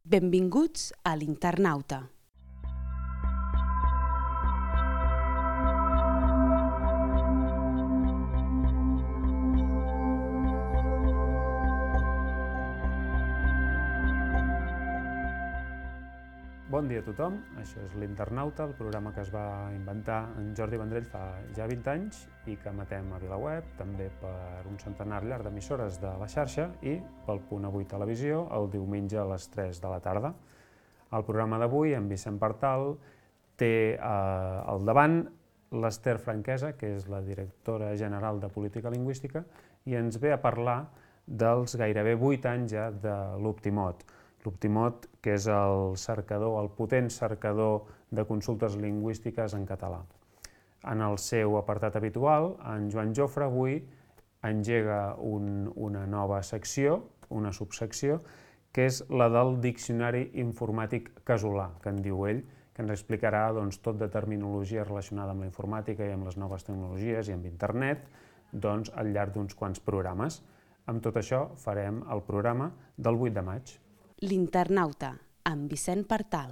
Benvinguts a l'Internauta. Bon dia a tothom, això és l'Internauta, el programa que es va inventar en Jordi Vendrell fa ja 20 anys i que emetem a VilaWeb, també per un centenar llarg d'emissores de la xarxa i pel Punt Avui Televisió el diumenge a les 3 de la tarda. El programa d'avui, en Vicent Partal, té al davant l'Ester Franquesa, que és la directora general de Política Lingüística, i ens ve a parlar dels gairebé 8 anys ja de l'Optimot. L'Optimot, que és el cercador, el potent cercador de consultes lingüístiques en català. En el seu apartat habitual, en Joan Jofre avui engega una nova secció, una subsecció, que és la del Diccionari Informàtic Casolà, que en diu ell, que ens explicarà tot de terminologia relacionada amb la informàtica i amb les noves tecnologies i amb internet al llarg d'uns quants programes. Amb tot això farem el programa del 8 de maig. L'Internauta, amb Vicent Partal.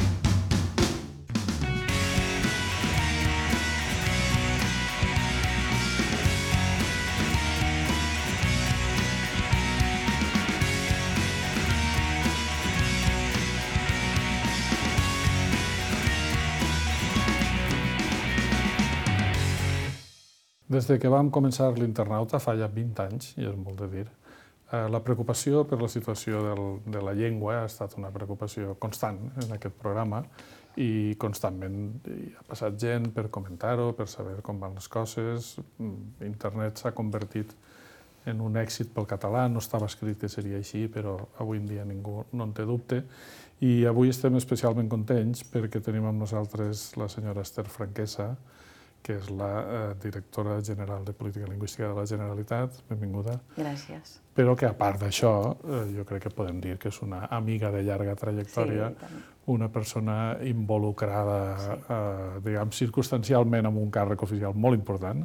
Des que vam començar l'Internauta fa ja 20 anys, i és molt de dir, la preocupació per la situació de la llengua ha estat una preocupació constant en aquest programa i constantment ha passat gent per comentar-ho, per saber com van les coses. Internet s'ha convertit en un èxit pel català, no estava escrit que seria així, però avui en dia ningú no en té dubte. I avui estem especialment contents perquè tenim amb nosaltres la senyora Ester Franquesa, que és la directora general de Política Lingüística de la Generalitat. Benvinguda. Gràcies. Però que, a part d'això, jo crec que podem dir que és una amiga de llarga trajectòria, una persona involucrada, diguem, circumstancialment en un càrrec oficial molt important,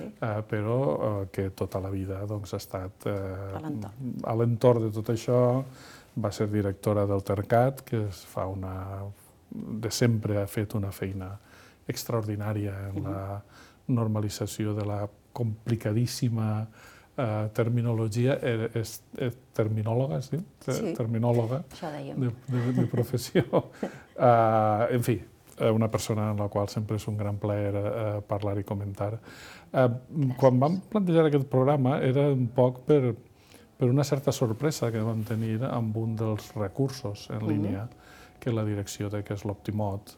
però que tota la vida ha estat a l'entorn de tot això. Va ser directora del Tercat, que de sempre ha fet una feina extraordinària en la normalització de la complicadíssima terminologia. És terminòloga, sí? Sí, terminòloga això dèiem. De professió. En fi, una persona en la qual sempre és un gran plaer parlar i comentar. Quan vam plantejar aquest programa era un poc per una certa sorpresa que vam tenir amb un dels recursos en línia que la direcció té, que és l'Optimot,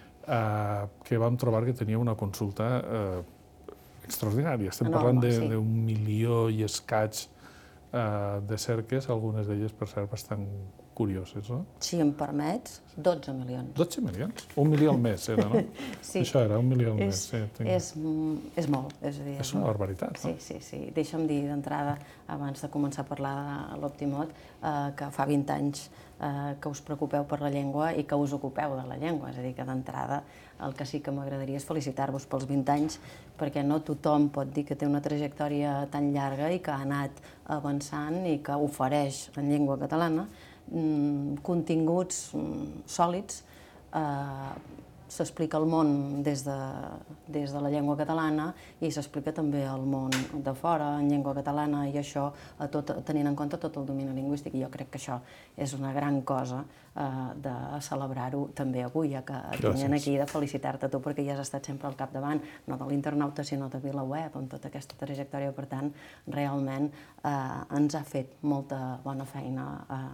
que vam trobar que tenia una consulta extraordinària. Estem parlant d'un 1 milió i escaig de cerques, algunes d'elles, per cert, bastant curioses, no? Si em permets, 12 milions. 12 milions? 1 milió al mes era, no? Sí. Això era, 1 milió al mes. És molt, és a dir... És una barbaritat, no? Sí. Deixa'm dir d'entrada, abans de començar a parlar de l'Optimot, que fa 20 anys que us preocupeu per la llengua i que us ocupeu de la llengua. És a dir, que d'entrada el que sí que m'agradaria és felicitar-vos pels 20 anys, perquè no tothom pot dir que té una trajectòria tan llarga i que ha anat avançant i que ofereix en llengua catalana continguts sòlids. S'explica el món des de la llengua catalana i s'explica també el món de fora en llengua catalana, i això tenint en compte tot el domini lingüístic. I jo crec que això és una gran cosa de celebrar-ho també avui, ja que et vinguin aquí, de felicitar-te a tu, perquè ja has estat sempre al capdavant, no de l'Internauta, sinó de VilaWeb, amb tota aquesta trajectòria. Per tant, realment ens ha fet molta bona feina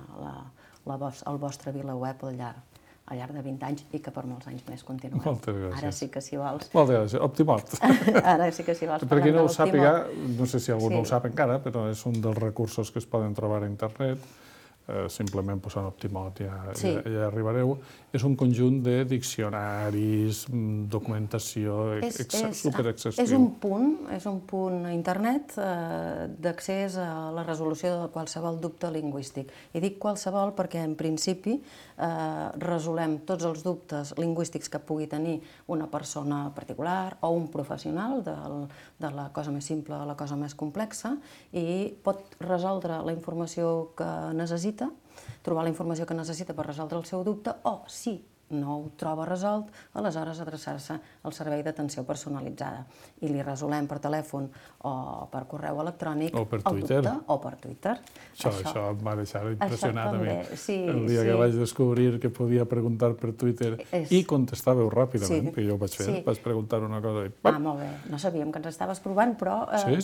el vostre VilaWeb al llarg de 20 anys i que per molts anys més continuem. Moltes gràcies. Ara sí que si vols... Moltes gràcies. Optimot. Ara sí que si vols parlem de l'Optimot. Per qui no ho sàpiga, no sé si algú no ho sap encara, però és un dels recursos que es poden trobar a internet. Simplement posant Optimot ja arribareu. És un conjunt de diccionaris, documentació, superaccessible. És un punt a internet d'accés a la resolució de qualsevol dubte lingüístic. I dic qualsevol perquè, en principi, resolem tots els dubtes lingüístics que pugui tenir una persona particular o un professional, de la cosa més simple a la cosa més complexa, i pot resoldre la informació que necessita trobar la informació que necessita per resoldre el seu dubte, o si no ho troba resolt, aleshores adreçar-se al servei d'atenció personalitzada. I li resolem per telèfon o per correu electrònic o per Twitter. el dubte, o per Twitter. Això em va deixar impressionat a mi. El dia que vaig descobrir que podia preguntar per Twitter i contestàveu ràpidament, que jo ho vaig fer, vaig preguntar una cosa i pam! Molt bé. No sabíem que ens estaves provant, però...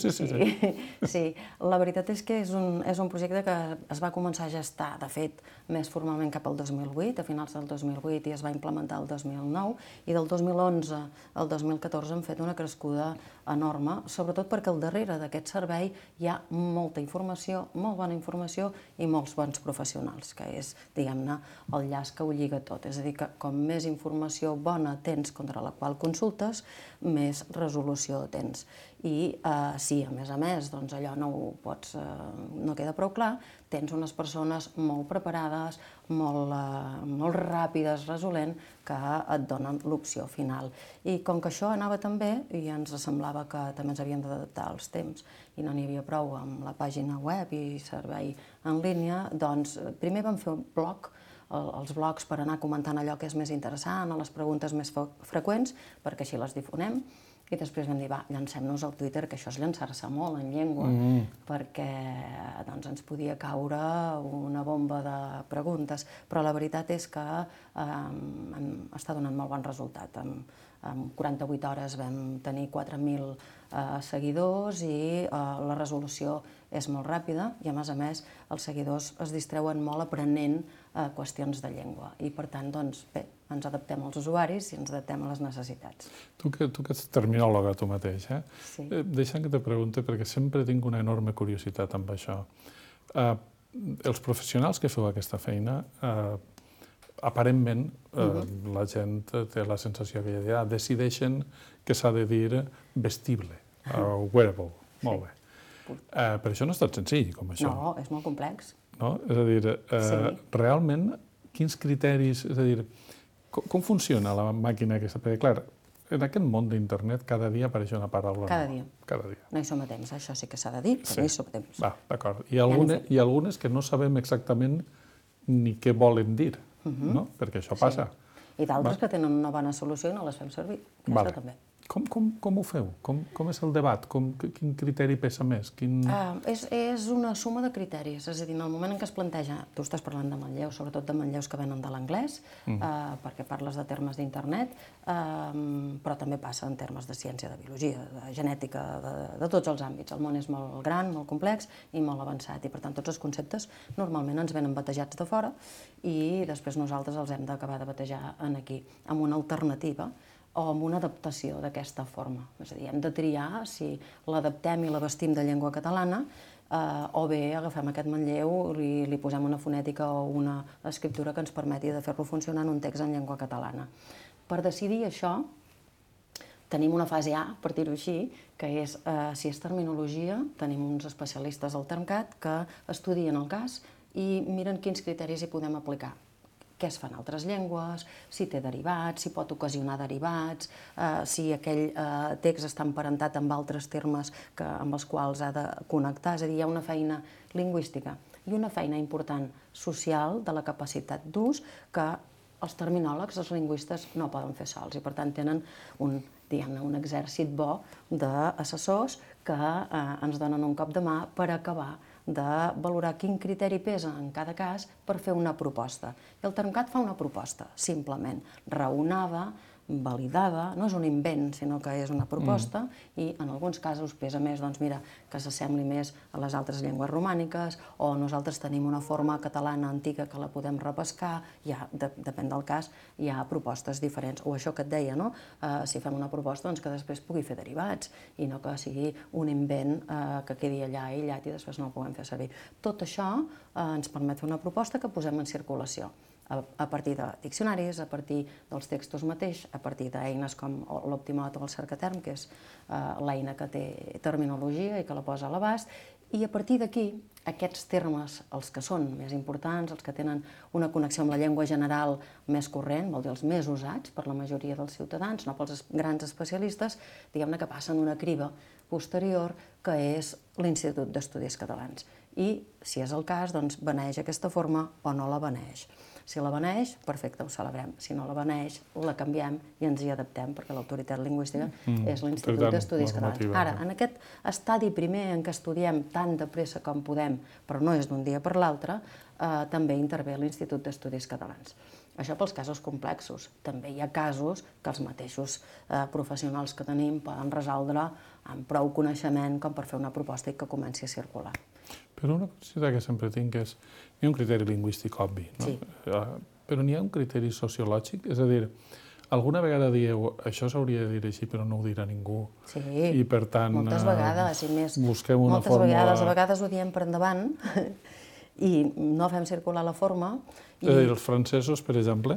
Sí, la veritat és que és un projecte que es va començar a gestar, de fet, més formalment cap al 2008, a finals del 2008, i es va implementar el 2009, i del 2011 al 2014 hem fet una crescuda enorme, sobretot perquè al darrere d'aquest servei hi ha molta informació, molt bona informació i molts bons professionals, que és, diguem-ne, el llaç que ho lliga tot. És a dir, que com més informació bona tens contra la qual consultes, més resolució tens. I si, a més, doncs allò no queda prou clar, tens unes persones molt preparades, molt ràpides resolent, que et donen l'opció final. I com que això anava tan bé, i ens semblava que també ens havíem d'adaptar als temps, i no n'hi havia prou amb la pàgina web i servei en línia, doncs primer vam fer un blog, els blogs per anar comentant allò que és més interessant o les preguntes més freqüents, perquè així les difonem. I després vam dir, va, llancem-nos al Twitter, que això és llançar-se molt en llengua, perquè ens podia caure una bomba de preguntes. Però la veritat és que està donant molt bon resultat. En 48 hores vam tenir 4.000 seguidors i la resolució és molt ràpida i, a més, els seguidors es distreuen molt aprenent qüestions de llengua. I, per tant, doncs, bé, ens adaptem als usuaris i ens adaptem a les necessitats. Tu que ets terminòloga tu mateix, deixa'm que te pregunte, perquè sempre tinc una enorme curiositat amb això. Els professionals que feu aquesta feina, aparentment, la gent té la sensació que ja decideixen que s'ha de dir vestible, wearable, molt bé. Però això no és tan senzill com això. No, és molt complex. És a dir, realment, quins criteris, és a dir, com funciona la màquina aquesta? Perquè, clar, en aquest món d'internet cada dia apareix una paraula nova. Cada dia. Cada dia. No hi som a temps, això sí que s'ha de dir, però no hi som a temps. Va, d'acord. I algunes que no sabem exactament ni què volen dir, no? Perquè això passa. I d'altres que tenen una bona solució i no les fem servir. Això també. Com ho feu? Com és el debat? Quin criteri pesa més? És una suma de criteris. És a dir, en el moment en què es planteja... Tu estàs parlant de manlleus, sobretot de manlleus que venen de l'anglès, perquè parles de termes d'internet, però també passa en termes de ciència, de biologia, de genètica, de tots els àmbits. El món és molt gran, molt complex i molt avançat. I, per tant, tots els conceptes normalment ens venen batejats de fora i després nosaltres els hem d'acabar de batejar aquí, amb una alternativa o amb una adaptació d'aquesta forma. És a dir, hem de triar si l'adaptem i la vestim de llengua catalana o bé agafem aquest manlleu, li posem una fonètica o una escriptura que ens permeti de fer-lo funcionar en un text en llengua catalana. Per decidir això, tenim una fase A, per dir-ho així, que és, si és terminologia, tenim uns especialistes al Termcat que estudien el cas i miren quins criteris hi podem aplicar. Què es fa en altres llengües, si té derivats, si pot ocasionar derivats, si aquell text està emparentat amb altres termes amb els quals ha de connectar. És a dir, hi ha una feina lingüística i una feina important social de la capacitat d'ús que els terminòlegs, els lingüistes, no poden fer sols i, per tant, tenen un exèrcit bo d'assessors que ens donen un cop de mà per acabar de valorar quin criteri pesa en cada cas per fer una proposta. I el Termcat fa una proposta, simplement, raonada, validada, no és un invent, sinó que és una proposta, i en alguns casos pesa més, doncs mira, que s'assembli més a les altres llengües romàniques, o nosaltres tenim una forma catalana antiga que la podem repescar, depèn del cas, hi ha propostes diferents. O això que et deia, no? Si fem una proposta, doncs que després pugui fer derivats, i no que sigui un invent que quedi allà aïllat i després no el puguem fer servir. Tot això ens permet fer una proposta que posem en circulació, a partir de diccionaris, a partir dels textos mateix, a partir d'eines com l'Optimot o el Cercaterm, que és l'eina que té terminologia i que la posa a l'abast, i a partir d'aquí, aquests termes, els que són més importants, els que tenen una connexió amb la llengua general més corrent, vol dir els més usats per la majoria dels ciutadans, no pels grans especialistes, diguem-ne que passen una criba posterior, que és l'Institut d'Estudis Catalans. I, si és el cas, doncs beneix aquesta forma o no la beneix. Si la beneix, perfecte, ho celebrem. Si no la beneix, la canviem i ens hi adaptem, perquè l'autoritat lingüística és l'Institut d'Estudis Catalans. Ara, en aquest estadi primer en què estudiem tan de pressa com podem, però no és d'un dia per l'altre, també intervé l'Institut d'Estudis Catalans. Això pels casos complexos. També hi ha casos que els mateixos professionals que tenim poden resoldre amb prou coneixement com per fer una proposta i que comenci a circular. Però una curiositat que sempre tinc és, hi ha un criteri lingüístic obvi, no? Sí. Però n'hi ha un criteri sociològic? És a dir, alguna vegada dieu, això s'hauria de dir així però no ho dirà ningú. Sí, I per tant, moltes vegades, i més, busquem una moltes fórmula... vegades, a vegades ho diem per endavant i no fem circular la forma. És a dir, els francesos, per exemple,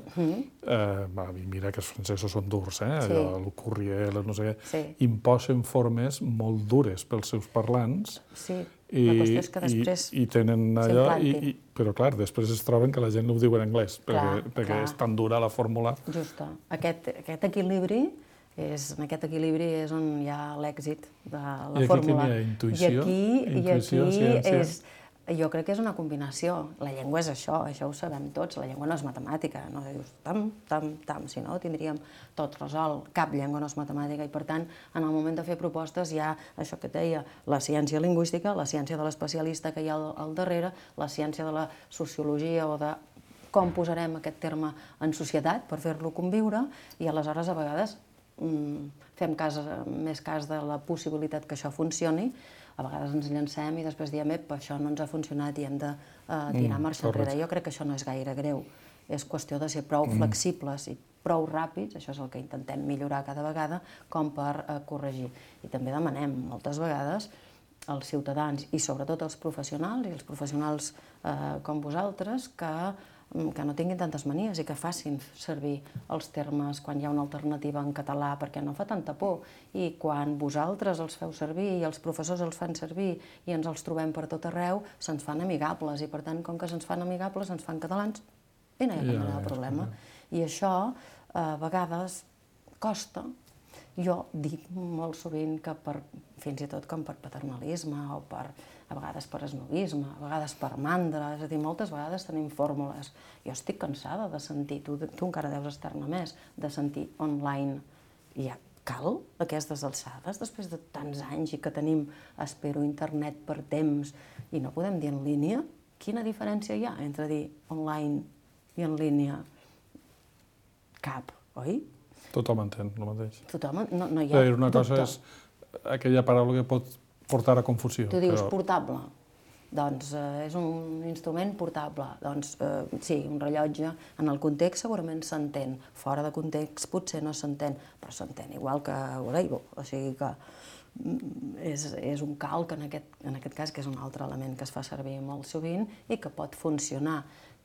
mira que els francesos són durs, allò, el courrier, no sé què, imposen formes molt dures pels seus parlants. Sí, la qüestió és que després tenen allò, però clar, després es troben que la gent ho diu en anglès, perquè és tan dura la fórmula. Justa. Aquest equilibri en aquest equilibri és on hi ha l'èxit de la fórmula. I aquí hi ha intuïció, ciència? Jo crec que és una combinació. La llengua és això ho sabem tots. La llengua no és matemàtica, no dius tam, tam, tam, si no tindríem tot resolt. Cap llengua no és matemàtica i, per tant, en el moment de fer propostes hi ha això que et deia, la ciència lingüística, la ciència de l'especialista que hi ha al darrere, la ciència de la sociologia o de com posarem aquest terme en societat per fer-lo conviure i aleshores a vegades fem més cas de la possibilitat que això funcioni. A vegades ens llancem i després diem això no ens ha funcionat i hem de tirar marxa enrere. Jo crec que això no és gaire greu. És qüestió de ser prou flexibles i prou ràpids, això és el que intentem millorar cada vegada, com per corregir. I també demanem moltes vegades als ciutadans i sobretot als professionals, i els professionals com vosaltres, que no tinguin tantes manies i que facin servir els termes quan hi ha una alternativa en català perquè no fa tanta por, i quan vosaltres els feu servir i els professors els fan servir i ens els trobem per tot arreu, se'ns fan amigables i per tant, com que se'ns fan amigables, ens fan catalans i no hi ha cap mena de problema. I això a vegades costa. Jo dic molt sovint que fins i tot com per paternalisme o a vegades per esnovisme, a vegades per mandra, és a dir, moltes vegades tenim fórmules. Jo estic cansada de sentir, tu encara deus estar-ne més, de sentir online. I ja cal aquestes alçades, després de tants anys i que tenim, espero, internet per temps i no podem dir en línia? Quina diferència hi ha entre dir online i en línia? Cap, oi? Tothom entén el mateix. Tothom, no hi ha dubte. Una cosa és aquella paraula que pot portar a confusió. Tu dius portable, doncs és un instrument portable. Doncs sí, un rellotge, en el context segurament s'entén, fora de context potser no s'entén, però s'entén igual que Oleibo, o sigui que és un calc en aquest cas, que és un altre element que es fa servir molt sovint i que pot funcionar.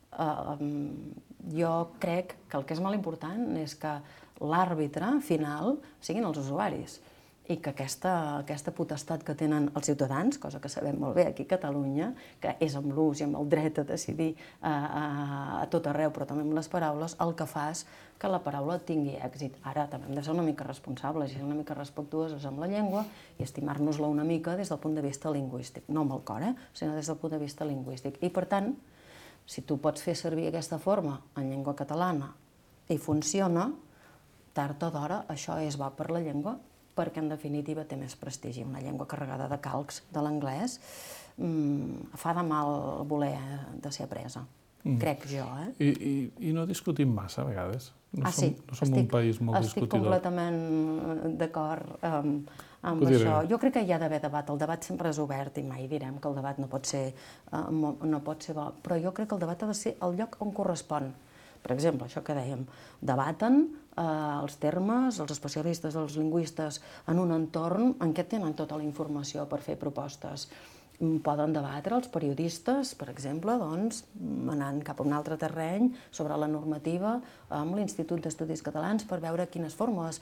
Jo crec que el que és molt important és que l'àrbitre final siguin els usuaris i que aquesta potestat que tenen els ciutadans, cosa que sabem molt bé aquí a Catalunya, que és amb l'ús i amb el dret a decidir a tot arreu, però també amb les paraules, el que fa és que la paraula tingui èxit. Ara també hem de ser una mica responsables i ser una mica respectuosos amb la llengua i estimar-nos-la una mica des del punt de vista lingüístic. No amb el cor, sinó des del punt de vista lingüístic. I per tant, si tu pots fer servir aquesta forma en llengua catalana i funciona, tard o d'hora això és bo per la llengua perquè en definitiva té més prestigi. Una llengua carregada de calcs de l'anglès fa de mal voler de ser apresa. Crec jo, I no discutim massa a vegades? No som un país molt discutidor. Estic completament d'acord amb això. Jo crec que hi ha d'haver debat. El debat sempre és obert i mai direm que el debat no pot ser bo, però jo crec que el debat ha de ser el lloc on correspon. Per exemple, això que dèiem, debaten els termes, els especialistes, els lingüistes, en un entorn en què tenen tota la informació per fer propostes. Poden debatre els periodistes, per exemple, anant cap a un altre terreny sobre la normativa amb l'Institut d'Estudis Catalans per veure quines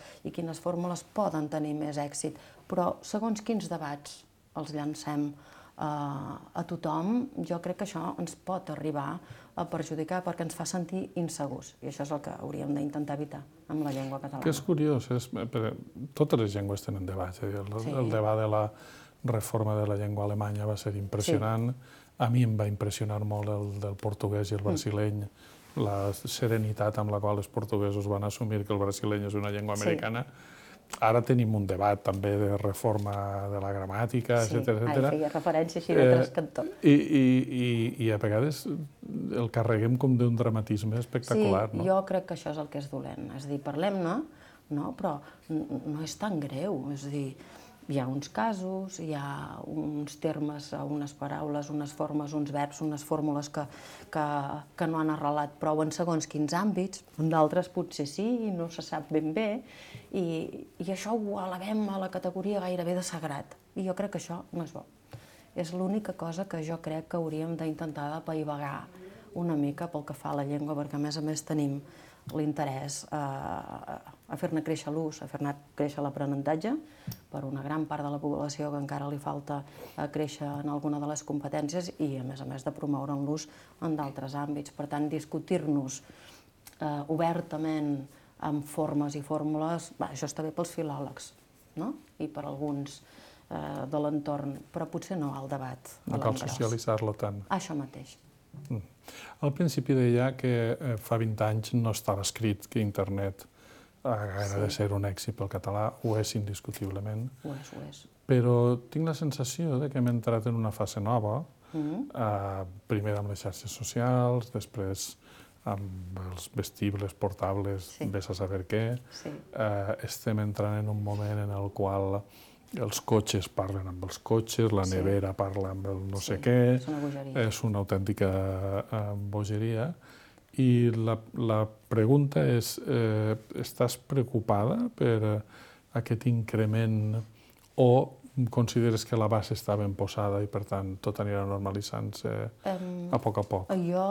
fórmules poden tenir més èxit. Però segons quins debats els llancem a tothom, jo crec que això ens pot arribar a perjudicar perquè ens fa sentir insegurs. I això és el que hauríem d'intentar evitar amb la llengua catalana. Que és curiós, totes les llengües tenen debat. El debat de la reforma de la llengua alemanya va ser impressionant. A mi em va impressionar molt el del portuguès i el brasileny, la serenitat amb la qual els portuguesos van assumir que el brasileny és una llengua americana. Ara tenim un debat també de reforma de la gramàtica, etcètera. Feia referència així de trascantó. I a vegades el carreguem com d'un dramatisme espectacular. Sí, jo crec que això és el que és dolent. És a dir, parlem-ne, però no és tan greu. És a dir, hi ha uns casos, hi ha uns termes, unes paraules, unes formes, uns verbs, unes fórmules que no han arrelat prou en segons quins àmbits, en d'altres potser sí, i no se sap ben bé, i això ho elevem a la categoria gairebé de sagrat. I jo crec que això no és bo. És l'única cosa que jo crec que hauríem d'intentar apaivagar una mica pel que fa a la llengua, perquè a més tenim l'interès a fer-ne créixer l'ús, a fer-ne créixer l'aprenentatge, per una gran part de la població que encara li falta créixer en alguna de les competències i, a més de promoure'n l'ús en d'altres àmbits. Per tant, discutir-nos obertament amb formes i fórmules, això està bé pels filòlegs i per alguns de l'entorn, però potser no al debat. No cal socialitzar-lo tant. Això mateix. Al principi deia que fa 20 anys no estava escrit que internet ha de ser un èxit pel català, ho és indiscutiblement. Ho és. Però tinc la sensació que hem entrat en una fase nova, primer amb les xarxes socials, després amb els vestibles portables, vés a saber què. Estem entrant en un moment en el qual els cotxes parlen amb els cotxes, la nevera parla amb el no sé què. És una autèntica bogeria. I la pregunta és, estàs preocupada per aquest increment o consideres que la base està ben posada i, per tant, tot anirà normalitzant-se a poc? Jo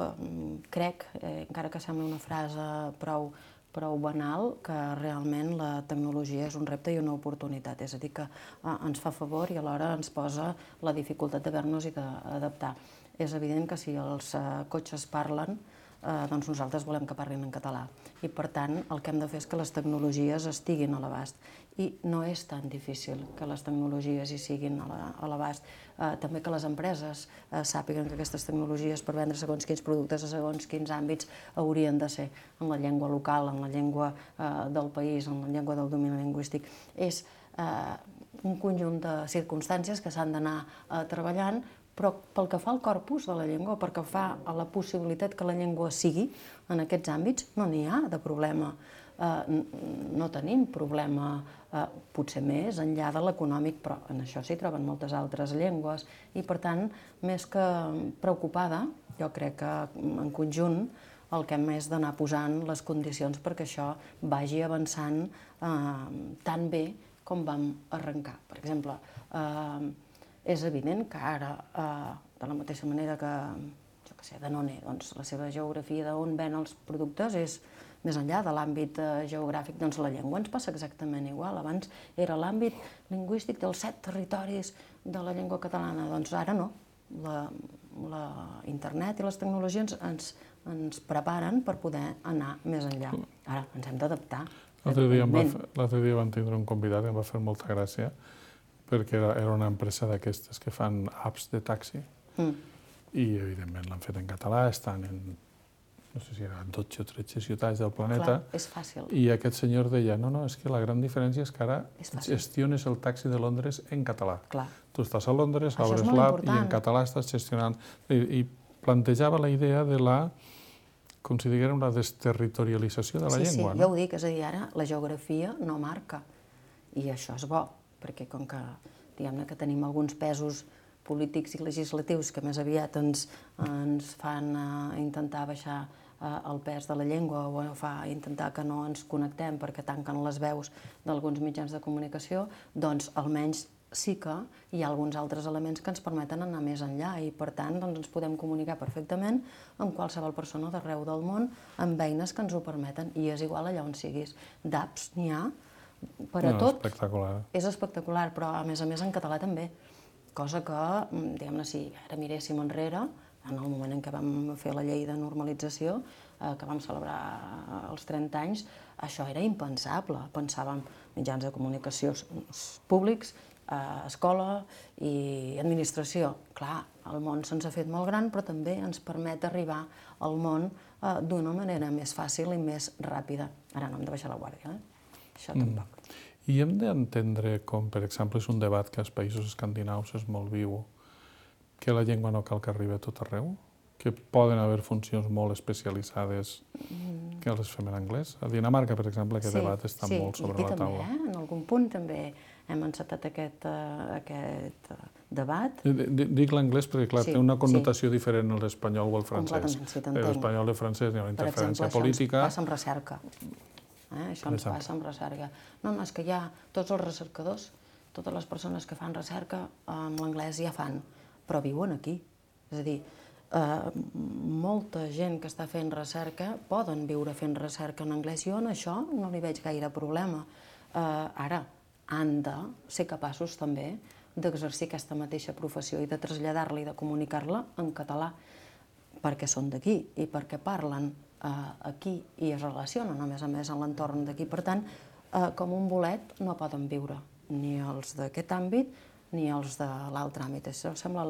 crec, encara que sembli una frase prou banal, que realment la tecnologia és un repte i una oportunitat. És a dir, que ens fa favor i alhora ens posa la dificultat d'haver-nos-hi d'adaptar. És evident que si els cotxes parlen, doncs nosaltres volem que parlin en català. I, per tant, el que hem de fer és que les tecnologies estiguin a l'abast. I no és tan difícil que les tecnologies hi siguin a l'abast. També que les empreses sàpiguen que aquestes tecnologies per vendre segons quins productes a segons quins àmbits haurien de ser en la llengua local, en la llengua del país, en la llengua del domini lingüístic. És un conjunt de circumstàncies que s'han d'anar treballant, però pel que fa al corpus de la llengua, pel que fa a la possibilitat que la llengua sigui en aquests àmbits, no n'hi ha de problema. No tenim problema, potser més enllà de l'econòmic, però en això s'hi troben moltes altres llengües. I, per tant, més que preocupada, jo crec que en conjunt el que hem és d'anar posant les condicions perquè això vagi avançant tan bé com vam arrencar. Per exemple, és evident que ara, de la mateixa manera que, Danone, doncs la seva geografia d'on ven els productes és més enllà de l'àmbit geogràfic, doncs la llengua ens passa exactament igual. Abans era l'àmbit lingüístic dels 7 territoris de la llengua catalana, doncs ara no. La internet i les tecnologies ens preparen per poder anar més enllà. Ara ens hem d'adaptar. L'altre dia vam tindre un convidat que em va fer molta gràcia, perquè era una empresa d'aquestes que fan apps de taxi i, evidentment, l'han fet en català, estan en, no sé si eren 12 o 13 ciutats del planeta. Clar, és fàcil. I aquest senyor deia, no, és que la gran diferència és que ara gestiones el taxi de Londres en català. Clar. Tu estàs a Londres, obres l'app i en català estàs gestionant. I plantejava la idea de com si diguem, la desterritorialització de la llengua. Sí, jo ho dic, és a dir, ara la geografia no marca. I això és bo, perquè com que, diguem-ne, que tenim alguns pesos polítics i legislatius que més aviat ens fan intentar baixar el pes de la llengua o fa intentar que no ens connectem perquè tanquen les veus d'alguns mitjans de comunicació, doncs almenys sí que hi ha alguns altres elements que ens permeten anar més enllà i, per tant, ens podem comunicar perfectament amb qualsevol persona d'arreu del món amb eines que ens ho permeten i és igual allà on siguis. D'apps n'hi ha per a tot. Espectacular. És espectacular, però a més en català també. cosa que, diguem-ne, si ara miréssim enrere, en el moment en què vam fer la llei de normalització, que vam celebrar els 30 anys, això era impensable. Pensàvem mitjans de comunicació públics, escola i administració. Clar, el món se'ns ha fet molt gran, però també ens permet arribar al món d'una manera més fàcil i més ràpida. Ara no hem de baixar la guàrdia, això tampoc. I hem d'entendre com, per exemple, és un debat que als països escandinaus és molt viu, que la llengua no cal que arribi a tot arreu? Que poden haver funcions molt especialitzades que les fem en anglès? A Dinamarca, per exemple, aquest debat està molt sobre la taula. Sí, i també, en algun punt també hem encetat aquest debat. Dic l'anglès perquè, clar, té una connotació diferent a l'espanyol o al francès. Completament, sí, t'entenc. L'espanyol i el francès hi ha una interferència Per exemple, política. això ens passa amb recerca. Això ens passa amb recerca. No, és que ja tots els recercadors, totes les persones que fan recerca amb l'anglès ja fan, però viuen aquí. És a dir, molta gent que està fent recerca poden viure fent recerca en anglès. Jo en això no li veig gaire problema. Ara, han de ser capaços també d'exercir aquesta mateixa professió i de traslladar-la i de comunicar-la en català, perquè són d'aquí i perquè parlen aquí i es relacionen, a més, en l'entorn d'aquí. Per tant, com un bolet no poden viure ni els d'aquest àmbit ni els de l'altre àmbit. Això sembla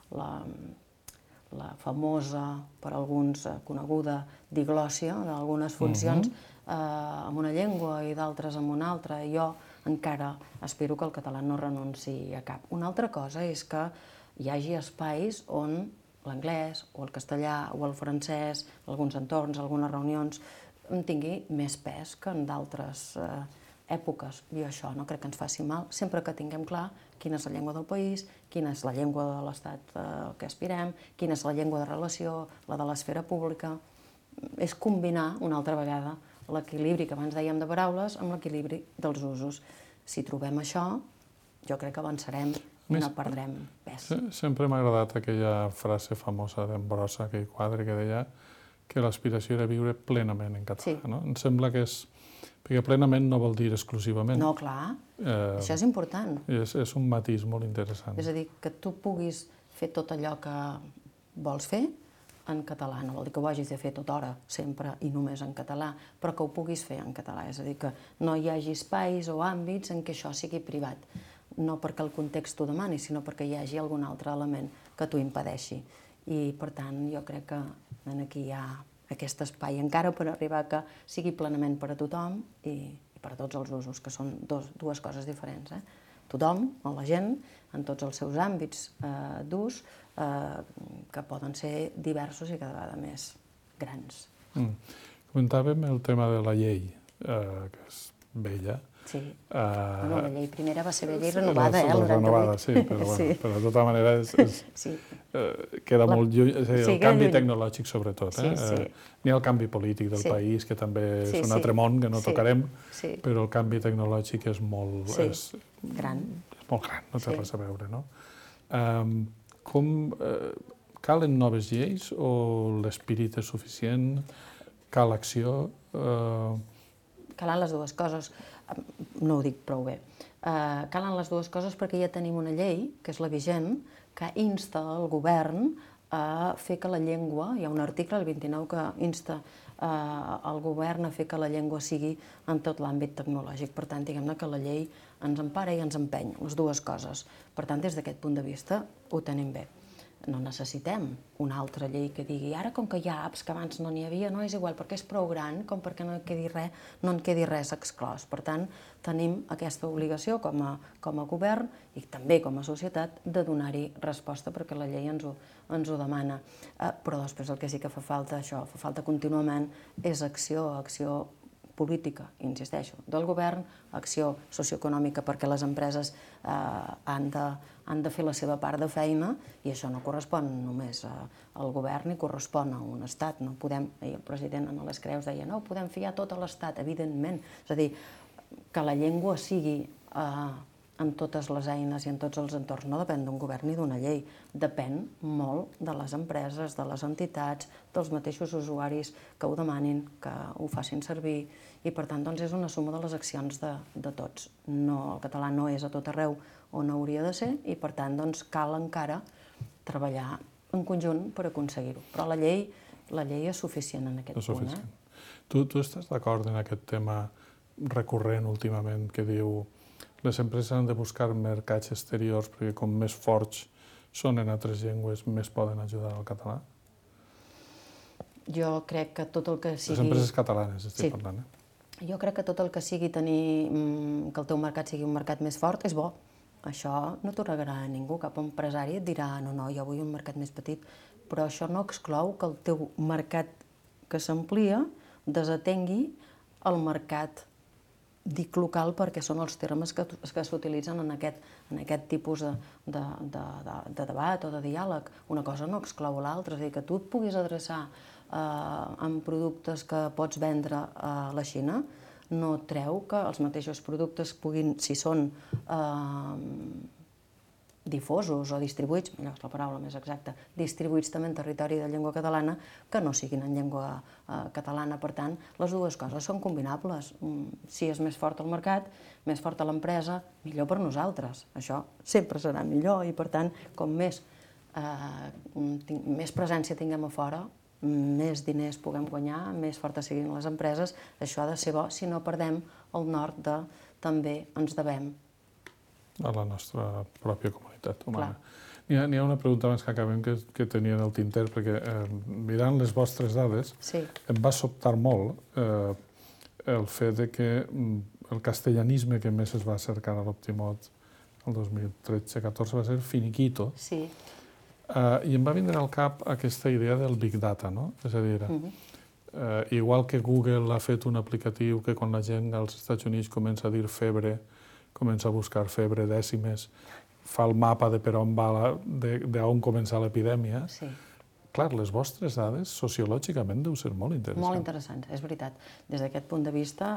la famosa, per alguns coneguda, diglòssia d'algunes funcions amb una llengua i d'altres amb una altra. Jo encara espero que el català no renunciï a cap. Una altra cosa és que hi hagi espais on l'anglès o el castellà o el francès, alguns entorns, algunes reunions, tingui més pes que en d'altres èpoques. Jo això no crec que ens faci mal, sempre que tinguem clar quina és la llengua del país, quina és la llengua de l'estat al que aspirem, quina és la llengua de relació, la de l'esfera pública. És combinar, una altra vegada, l'equilibri que abans dèiem de paraules amb l'equilibri dels usos. Si trobem això, jo crec que avançarem i no perdrem pes. Sempre m'ha agradat aquella frase famosa d'Embrossa, aquell quadre que deia que l'aspiració era viure plenament en català. Em sembla que és... Perquè plenament no vol dir exclusivament. No, clar, això és important. És un matís molt interessant. És a dir, que tu puguis fer tot allò que vols fer en català. No vol dir que ho hagis de fer tota hora, sempre i només en català, però que ho puguis fer en català. És a dir, que no hi hagi espais o àmbits en què això sigui privat. No perquè el context t'ho demani, sinó perquè hi hagi algun altre element que t'ho impedeixi. I, per tant, jo crec que aquí hi ha aquest espai encara per arribar que sigui plenament per a tothom i per a tots els usos, que són dues coses diferents. Tothom, o la gent, en tots els seus àmbits d'ús, que poden ser diversos i cada vegada més grans. Comentàvem el tema de la llei, que és vella. Sí, la llei primera va ser vella i renovada, el 98. Renovada, sí, però de tota manera queda molt lluny, el canvi tecnològic sobretot. Ni el canvi polític del país, que també és un altre món que no tocarem, però el canvi tecnològic és molt gran, no té res a veure. Calen noves lleis o l'esperit és suficient? Cal acció? Calen les dues coses. No ho dic prou bé. Calen les dues coses perquè ja tenim una llei, que és la vigent, que insta el govern a fer que la llengua, hi ha un article, el 29, que insta el govern a fer que la llengua sigui en tot l'àmbit tecnològic. Per tant, diguem-ne que la llei ens empara i ens empeny, les dues coses. Per tant, des d'aquest punt de vista, ho tenim bé. No necessitem una altra llei que digui ara, com que hi ha apps que abans no n'hi havia, no és igual, perquè és prou gran com perquè no en quedi res exclòs. Per tant, tenim aquesta obligació com a govern i també com a societat de donar-hi resposta perquè la llei ens ho demana. Però després el que sí que fa falta, fa falta contínuament, és acció política, insisteixo, del govern, acció socioeconòmica perquè les empreses han de fer la seva part de feina i això no correspon només al govern ni correspon a un estat. No podem, el president en les Creus deia, no, podem fiar tot a l'estat, evidentment. És a dir, que la llengua sigui en totes les eines i en tots els entorns. No depèn d'un govern ni d'una llei, depèn molt de les empreses, de les entitats, dels mateixos usuaris que ho demanin, que ho facin servir, i per tant és una suma de les accions de tots. El català no és a tot arreu on hauria de ser i per tant cal encara treballar en conjunt per aconseguir-ho. Però la llei és suficient en aquest punt. Tu estàs d'acord en aquest tema recurrent últimament que diu les empreses han de buscar mercats exteriors perquè com més forts són en altres llengües més poden ajudar al català? Jo crec que tot el que sigui... Les empreses catalanes estic parlant, Jo crec que tot el que sigui tenir que el teu mercat sigui un mercat més fort és bo. Això no t'ho regalarà ningú, cap empresari et dirà no, jo vull un mercat més petit, però això no exclou que el teu mercat que s'amplia desatengui el mercat, dic local perquè són els termes que s'utilitzen en aquest tipus de debat o de diàleg. Una cosa no exclou l'altra, és a dir, que tu et puguis adreçar amb productes que pots vendre a la Xina no treu que els mateixos productes puguin, si són difosos o distribuïts, millor és la paraula més exacta, distribuïts també en territori de llengua catalana, que no siguin en llengua catalana. Per tant, les dues coses són combinables. Si és més fort el mercat, més forta l'empresa, millor per nosaltres. Això sempre serà millor i, per tant, com més presència tinguem a fora, més diners puguem guanyar, més fortes siguin les empreses, això ha de ser bo si no perdem el nord de també ens devem a la nostra pròpia comunitat humana. N'hi ha una pregunta abans que acabem que tenia en el tinter, perquè mirant les vostres dades em va sobtar molt el fet que el castellanisme que més es va cercar a l'Optimot el 2013-14 va ser finiquito. Sí. I em va vindre al cap aquesta idea del Big Data, no? És a dir, igual que Google ha fet un aplicatiu que quan la gent als Estats Units comença a dir febre, comença a buscar febre, dècimes, fa el mapa de per on va, d'on comença l'epidèmia. Clar, les vostres dades sociològicament deu ser molt interessants. Molt interessants, és veritat. Des d'aquest punt de vista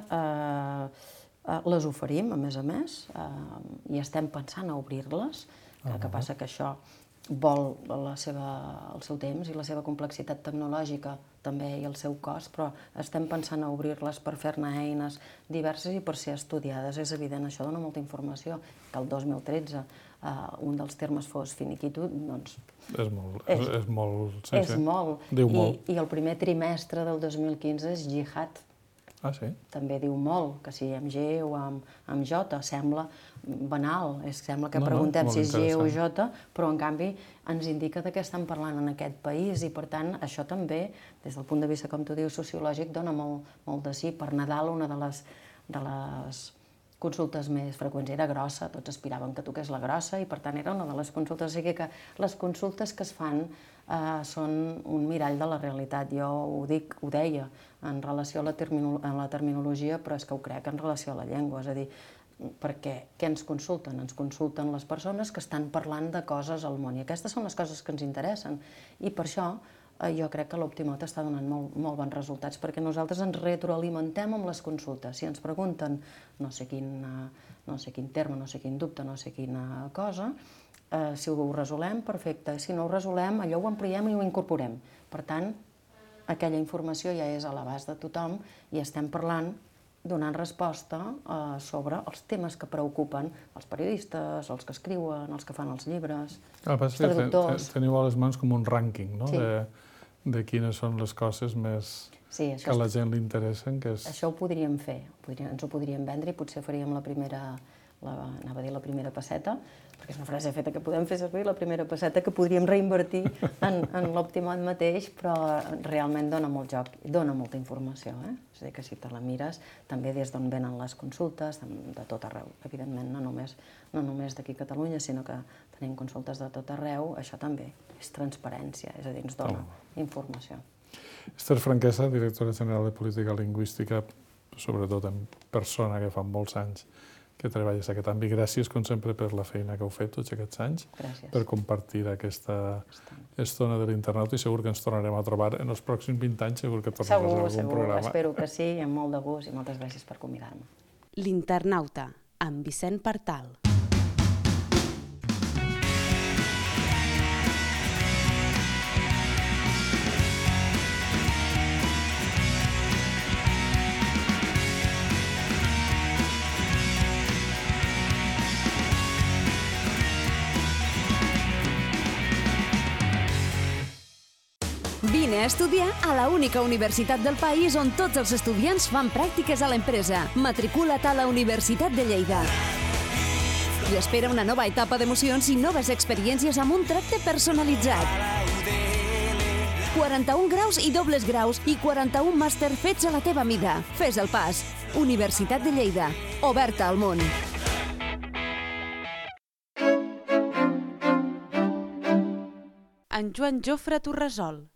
les oferim, a més, i estem pensant a obrir-les. El que passa que això vol el seu temps i la seva complexitat tecnològica també i el seu cost, però estem pensant a obrir-les per fer-ne eines diverses i per ser estudiades. És evident, això dona molta informació. Que el 2013 un dels termes fos finiquito, doncs... És molt. És molt. Diu molt. I el primer trimestre del 2015 és jihad. Ah, sí? També diu molt, que si amb G o amb J, sembla banal, sembla que preguntem si és G o J, però en canvi ens indica de què estan parlant en aquest país i per tant això també, des del punt de vista, com tu dius, sociològic, dona molt de sí. Per Nadal una de les consultes més freqüents era grossa, tots aspiraven que toqués la grossa i per tant era una de les consultes, o sigui que les consultes que es fan són un mirall de la realitat. Jo ho deia en relació a la terminologia, però és que ho crec en relació a la llengua, és a dir, perquè què ens consulten? Ens consulten les persones que estan parlant de coses al món i aquestes són les coses que ens interessen i per això jo crec que l'Optimot està donant molt bons resultats perquè nosaltres ens retroalimentem amb les consultes. Si ens pregunten no sé quin terme, no sé quin dubte, no sé quina cosa, si ho resolem, perfecte. Si no ho resolem, allò ho ampliem i ho incorporem. Per tant, aquella informació ja és a l'abast de tothom i estem parlant, donant resposta sobre els temes que preocupen els periodistes, els que escriuen, els que fan els llibres, els traductors. Teniu a les mans com un rànquing, no? De quines són les coses més que a la gent li interessen. Això ho podríem fer, ens ho podríem vendre i potser faríem la primera passeta, perquè és una frase feta que podem fer servir, la primera passeta que podríem reinvertir en l'Optimot mateix, però realment dona molt joc, dona molta informació. És a dir, que si te la mires, també des d'on venen les consultes, de tot arreu, evidentment, no només d'aquí a Catalunya, sinó que tenim consultes de tot arreu, això també és transparència, és a dir, ens dona informació. Esther Franquesa, directora general de Política Lingüística, sobretot en persona que fa molts anys que treballes en aquest àmbit. Gràcies, com sempre, per la feina que heu fet tots aquests anys, per compartir aquesta estona de l'internauta i segur que ens tornarem a trobar en els pròxims 20 anys, segur que tornarem a fer algun programa. Segur, espero que sí, amb molt de gust i moltes gràcies per convidar-me. L'internauta, amb Vicent Partal. a estudiar a la única universitat del país on tots els estudiants fan pràctiques a l'empresa. Matricula't a la Universitat de Lleida. I espera una nova etapa d'emocions i noves experiències amb un tracte personalitzat. 41 graus i dobles graus i 41 màster fets a la teva mida. Fes el pas. Universitat de Lleida. Oberta al món. En Joan Jofre Torresol.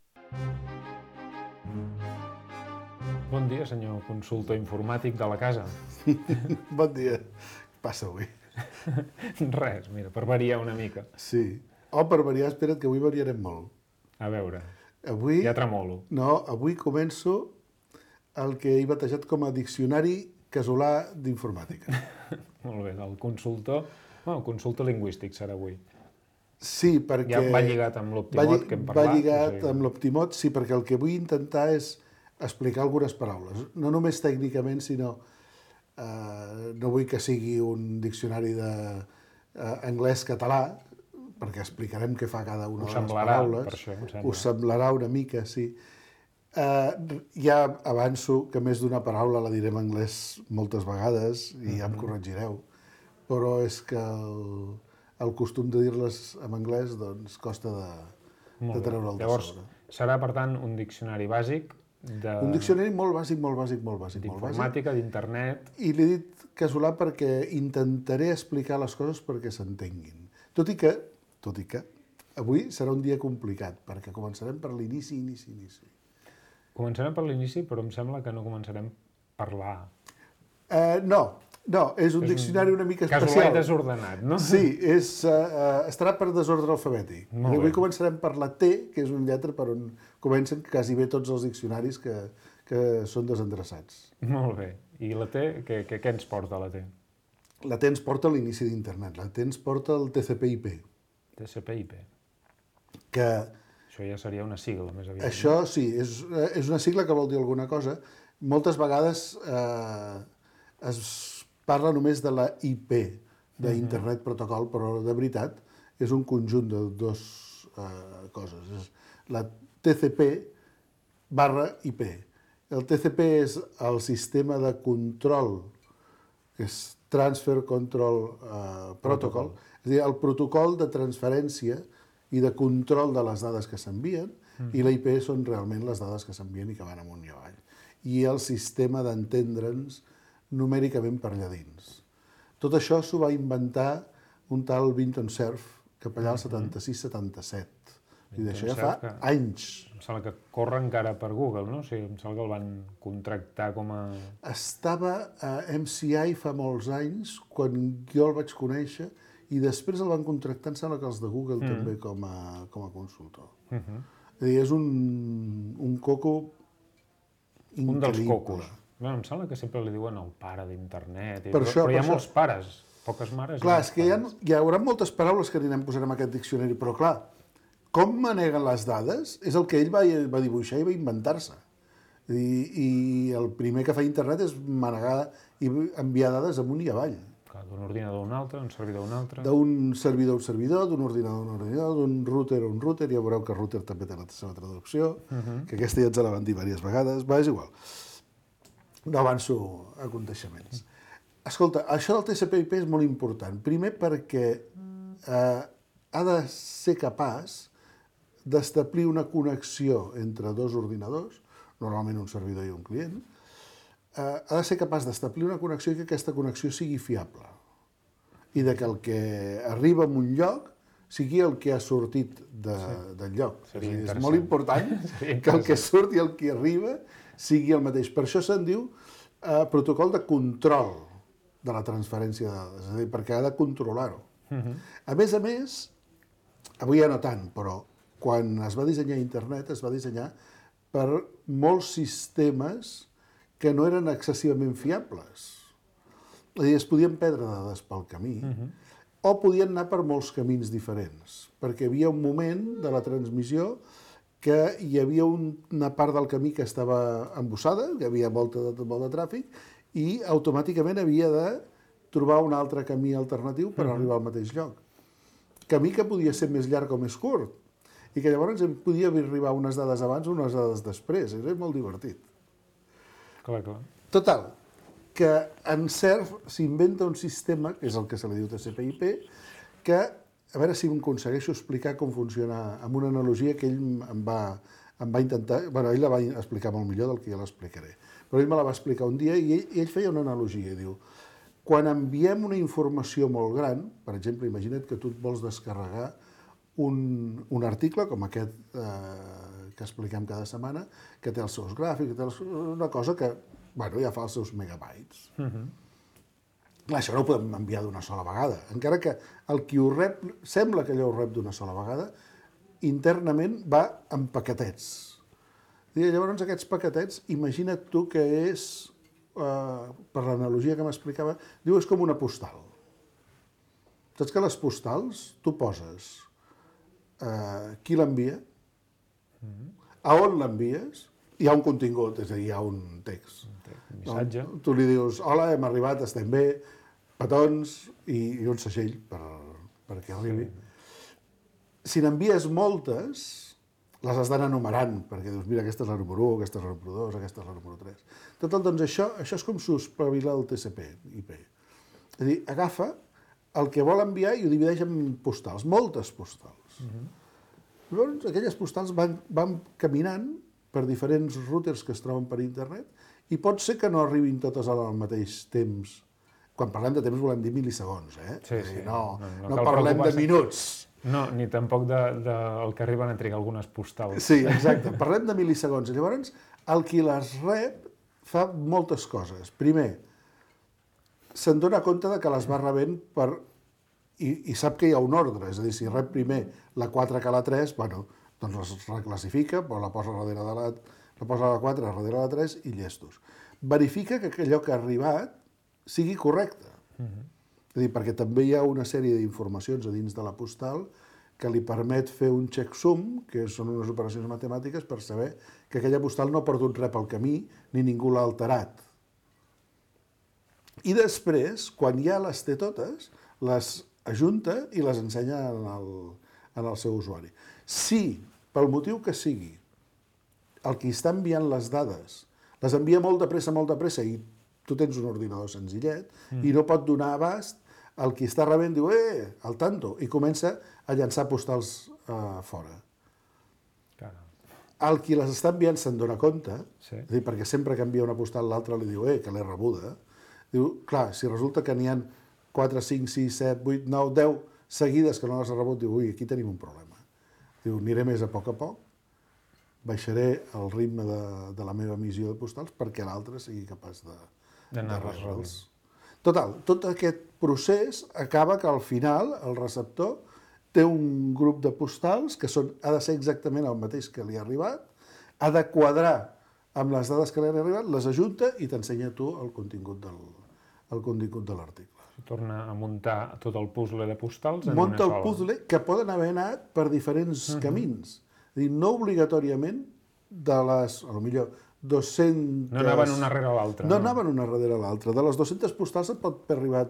Bon dia, senyor consultor informàtic de la casa. Bon dia. Passa avui. Res, mira, per variar una mica. Sí. Per variar, espera't, que avui variarem molt. A veure, Avui... ja tremolo. No, avui començo el que he batejat com a diccionari casolà d'informàtica. Molt bé, el consultor... Bueno, consultor lingüístic serà avui. Sí, perquè... Ja va lligat amb l'Optimot que hem parlat. Va lligat amb l'Optimot, sí, perquè el que vull intentar és explicar algunes paraules. No només tècnicament, sinó... no vull que sigui un diccionari d'anglès-català, perquè explicarem què fa cada una de les paraules. Per això, em sembla. Us semblarà una mica, sí. Ja avanço que més d'una paraula la diré en anglès moltes vegades i ja em corregireu, però és que el costum de dir-les en anglès doncs, costa de treure'l de Llavors, sobre. serà, per tant, un diccionari bàsic de... Un diccionari molt bàsic, molt bàsic. D'informàtica, d'internet... I l'he dit casolà perquè intentaré explicar les coses perquè s'entenguin. Tot i que avui serà un dia complicat, perquè començarem per l'inici. Començarem per l'inici, però em sembla que no començarem per l'A. No, és un diccionari una mica especial. Casolà i desordenat, no? Sí, estarà per desordre alfabètic. Avui començarem per la T, que és una lletra per on comencen quasi bé tots els diccionaris que són desendreçats. Molt bé. I la T, què ens porta la T? La T ens porta a l'inici d'internet. La T ens porta al TCP/IP. TCP/IP. Que... Això ja seria una sigla, més aviat. Això sí, és una sigla que vol dir alguna cosa. Moltes vegades es parla només de la IP, d'Internet Protocol, però de veritat és un conjunt de dues coses. És la TCP/IP. El TCP és el sistema de control, que és Transfer Control Protocol, és a dir, el protocol de transferència i de control de les dades que s'envien, i la IP són realment les dades que s'envien i que van amunt i avall. I el sistema d'entendre'ns numèricament per allà dins. Tot això s'ho va inventar un tal Vinton Cerf cap allà al 76-77. I d'això ja fa anys. Em sembla que corre encara per Google, no? O sigui, em sembla que el van contractar com a... Estava a MCI fa molts anys, quan jo el vaig conèixer, i després el van contractar, em sembla que els de Google també, com a consultor. És a dir, és un coco increïble. Un dels cocos. Bé, em sembla que sempre li diuen el pare d'internet, però hi ha molts pares, poques mares. Clar, és que hi haurà moltes paraules que anirem posant en aquest diccionari, però clar, com maneguen les dades és el que ell va dibuixar i va inventar-se. I el primer que fa internet és manegar i enviar dades amunt i avall. D'un ordinador a un altre, d'un servidor a un altre. D'un servidor a un servidor, d'un ordinador a un ordinador, d'un router a un router, ja veureu que router també té la seva traducció, que aquesta ja ens la van dir diverses vegades, és igual. No avanço a aconteixements. Escolta, això del TCP/IP és molt important. Primer perquè ha de ser capaç d'establir una connexió entre dos ordinadors, normalment un servidor i un client, ha de ser capaç d'establir una connexió i que aquesta connexió sigui fiable. I que el que arriba a un lloc sigui el que ha sortit del lloc. És molt important que el que surt i el que arriba sigui el mateix. Per això se'n diu protocol de control de la transferència de dades, és a dir, perquè ha de controlar-ho. A més, avui ja no tant, però quan es va dissenyar internet es va dissenyar per molts sistemes que no eren excessivament fiables. És a dir, es podien perdre dades pel camí o podien anar per molts camins diferents, perquè hi havia un moment de la transmissió que hi havia una part del camí que estava embussada, que hi havia molt de tràfic, i automàticament havia de trobar un altre camí alternatiu per arribar al mateix lloc. Camí que podia ser més llarg o més curt. i que llavors em podia arribar unes dades abans o unes dades després. Era molt divertit. Clar. Total, que en CERF s'inventa un sistema, que és el que se li diu TCP/IP, que, a veure si aconsegueixo explicar com funciona amb una analogia que ell em va intentar... Bueno, ell la va explicar molt millor del que jo l'explicaré. Però ell me la va explicar un dia i ell feia una analogia. Diu, quan enviem una informació molt gran, per exemple, imagina't que tu et vols descarregar un article com aquest que expliquem cada setmana, que té els seus gràfics, que té una cosa que ja fa els seus megabytes. Clar, això no ho podem enviar d'una sola vegada, encara que el qui ho rep, sembla que allò ho rep d'una sola vegada, internament va en paquetets. I llavors aquests paquetets, imagina't tu que és, per l'analogia que m'explicava, diu és com una postal. Saps que les postals tu poses qui l'envia, a on l'envies, hi ha un contingut, és a dir, hi ha un text. Un missatge. Tu li dius, hola, hem arribat, estem bé, petons i un segell perquè arribi. Si n'envies moltes, les has d'anar enumerant, perquè dius, mira, aquesta és la número 1, aquesta és la número 2, aquesta és la número 3. Total, doncs això és com s'ho espavila el TCP/IP. És a dir, agafa el que vol enviar i ho divideix en postals, moltes postals. Llavors, aquelles postals van caminant per diferents routers que es troben per internet i pot ser que no arribin totes al mateix temps. Quan parlem de temps volem dir milisegons, Sí. No parlem de minuts. No, ni tampoc del que arriben a trigar algunes postals. Sí, exacte. Parlem de milisegons. Llavors, el qui les rep fa moltes coses. Primer, se'n dona compte de que les va rebent i sap que hi ha un ordre. És a dir, si rep primer la 4 que la 3, doncs les reclassifica, però la posa darrere la posa la 4 darrere la 3 i llestos. Verifica que allò que ha arribat sigui correcte. És a dir, perquè també hi ha una sèrie d'informacions a dins de la postal que li permet fer un checksum, que són unes operacions matemàtiques per saber que aquella postal no ha perdut res pel camí ni ningú l'ha alterat. I després, quan ja les té totes, les ajunta i les ensenya en el seu usuari. Si, pel motiu que sigui, el qui està enviant les dades les envia molt de pressa i tu tens un ordinador senzillet i no pot donar abast, el qui està rebent diu, al tanto, i comença a llançar postals fora. El qui les està enviant se'n dona compte, és a dir, perquè sempre que envia una postal l'altre li diu, que l'he rebuda, diu, clar, si resulta que n'hi ha 4, 5, 6, 7, 8, 9, 10 seguides que no les ha rebut, diu, aquí tenim un problema. Diu, aniré més a poc, baixaré el ritme de la meva emissió de postals perquè l'altre sigui capaç de rebre-los. Total, tot aquest procés acaba que al final el receptor té un grup de postals que ha de ser exactament el mateix que li ha arribat, ha de quadrar amb les dades que li han arribat, les ajunta i t'ensenya tu el contingut de l'article. Torna a muntar tot el puzzle de postals en una sola. Munta el puzzle que poden haver anat per diferents camins. És a dir, no obligatòriament de les, potser 200... No anaven una rere l'altra. No anaven una darrere l'altra. De les 200 postals et pot arribar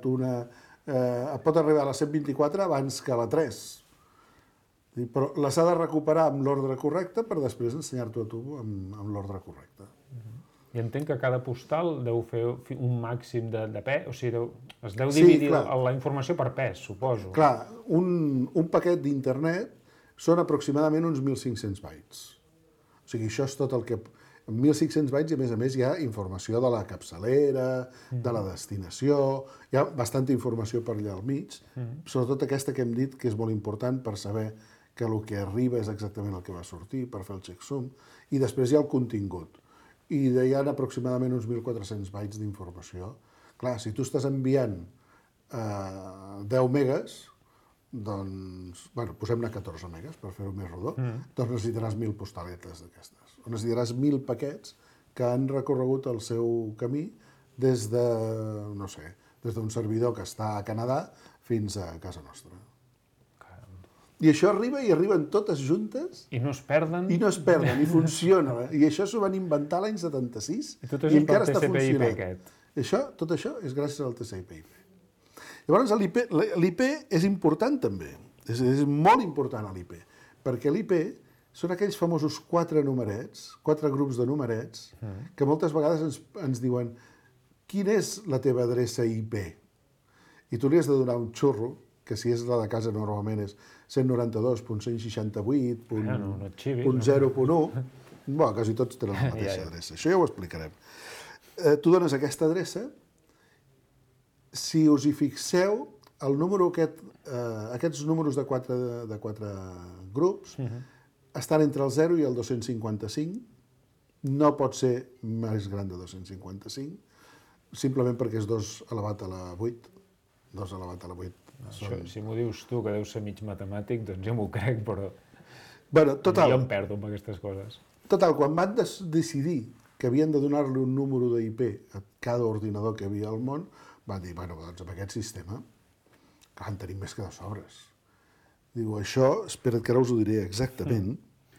a la 124 abans que a la 3. Però les ha de recuperar amb l'ordre correcte per després ensenyar-t'ho a tu amb l'ordre correcte. I entenc que cada postal deu fer un màxim de pes, o sigui, es deu dividir la informació per pes, suposo. Clar, un paquet d'internet són aproximadament uns 1.500 bytes. O sigui, això és tot el que... En 1.500 bytes i, a més, hi ha informació de la capçalera, de la destinació, hi ha bastanta informació per allà al mig, sobretot aquesta que hem dit que és molt important per saber que el que arriba és exactament el que va sortir, per fer el checksum, i després hi ha el contingut. I hi ha aproximadament uns 1.400 bytes d'informació. Clar, si tu estàs enviant 10 megas, doncs, posem-ne 14 megas per fer-ho més rodó, doncs necessitaràs 1.000 postaletes d'aquestes. O necessitaràs 1.000 paquets que han recorregut el seu camí des d'un servidor que està a Canadà fins a casa nostra. I això arriba i arriben totes juntes. I no es perden. I no es perden, i funciona. I això s'ho van inventar l'any 76 i encara està funcionant. Tot això és gràcies al TCP/IP. Llavors l'IP és important també, és molt important l'IP, perquè l'IP són aquells famosos 4 numerets, 4 grups de numerets, que moltes vegades ens diuen quina és la teva adreça IP? I tu li has de donar un xurro, que si és la de casa normalment és 192.168.0.1. Bueno, quasi tots tenen la mateixa adreça. Això ja ho explicarem. Tu dones aquesta adreça, si us hi fixeu, el número aquests números de 4 grups estan entre el 0 i el 255, no pot ser més gran de 255, simplement perquè és 2 elevat a la 8. 2 elevat a la 8. Si m'ho dius tu, que deus ser mig matemàtic, doncs ja m'ho crec, però total, jo em perdo amb aquestes coses. Total, quan van decidir que havien de donar-li un número d'IP a cada ordinador que hi havia al món, van dir, bueno, doncs amb aquest sistema, clar, en tenim més que de sobres. Diu, això, espera't que ara us ho diré exactament,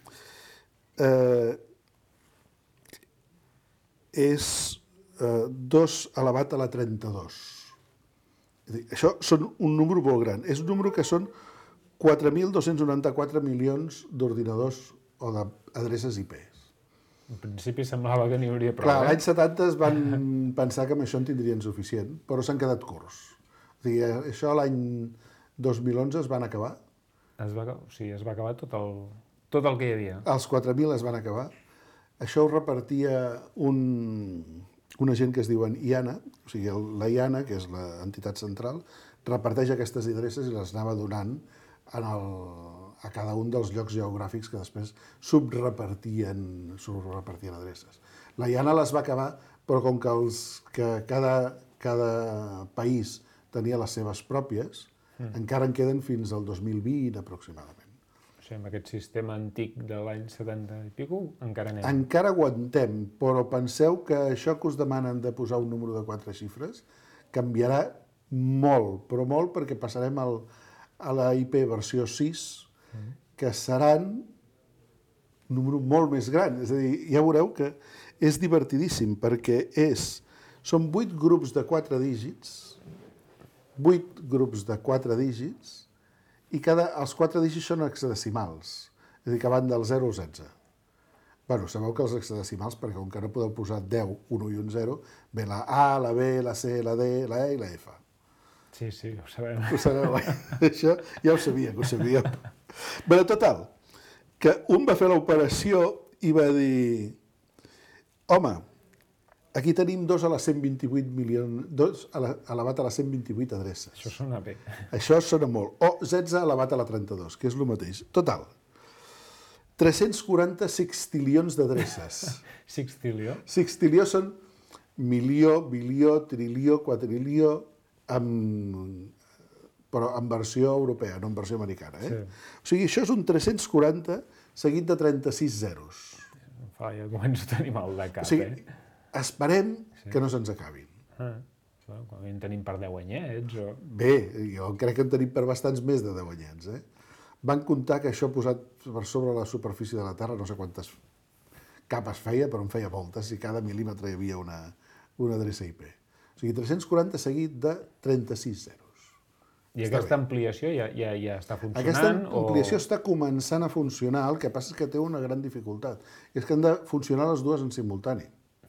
és 2 elevat a la 32. Això són un número molt gran. És un número que són 4.294 milions d'ordinadors o d'adreces IP. En principi semblava que n'hi hauria prou. Clar, l'any 70 es van pensar que amb això en tindrien suficient, però s'han quedat curts. O sigui, això l'any 2011 es van acabar. Es va acabar tot el que hi havia. Els 4.000 es van acabar. Això ho repartia una gent que es diuen IANA, o sigui, la IANA, que és l'entitat central, reparteix aquestes adreces i les anava donant a cada un dels llocs geogràfics que després subrepartien adreces. La IANA les va acabar, però com que cada país tenia les seves pròpies, encara en queden fins al 2020 aproximadament. O sigui, amb aquest sistema antic de l'any 70 i pico, encara anem. Encara aguantem, però penseu que això que us demanen de posar un número de 4 xifres canviarà molt, però molt, perquè passarem a la IP versió 6, que seran un número molt més gran. És a dir, ja veureu que és divertidíssim, perquè són 8 grups de 4 dígits, 8 grups de 4 dígits, i els 4 dígits són hexadecimals, és a dir, que van del 0 al 16. Bé, sabeu que els hexadecimals, perquè com que no podeu posar 10, 1 i un 0, ve la A, la B, la C, la D, la E i la F. Sí, ho sabem. Ho sabeu, això ja ho sabia, que ho sabíem. Bé, total, que un va fer l'operació i va dir, home, aquí tenim 2 a la 128 milions, 2 elevat a la 128 adreces. Això sona bé. Això sona molt. O 16 elevat a la 32, que és el mateix. Total, 340 sextilions d'adreces. Sextilió? Sextilió són milió, bilió, trilió, quadrilió, però en versió europea, no en versió americana. Sí. O sigui, això és un 340 seguit de 36 zeros. Ja començo a tenir mal de cap, o sigui, esperem que no se'ns acabin. Quan en tenim per 10 anyets o... Bé, jo crec que en tenim per bastants més de 10 anyets. Van comptar que això posat per sobre la superfície de la Terra, no sé quantes capes feia, però en feia moltes, i cada mil·límetre hi havia una adreça IP. O sigui, 340 seguit de 36 zeros. I aquesta ampliació ja està funcionant? Aquesta ampliació està començant a funcionar, el que passa és que té una gran dificultat, és que han de funcionar les dues en simultani.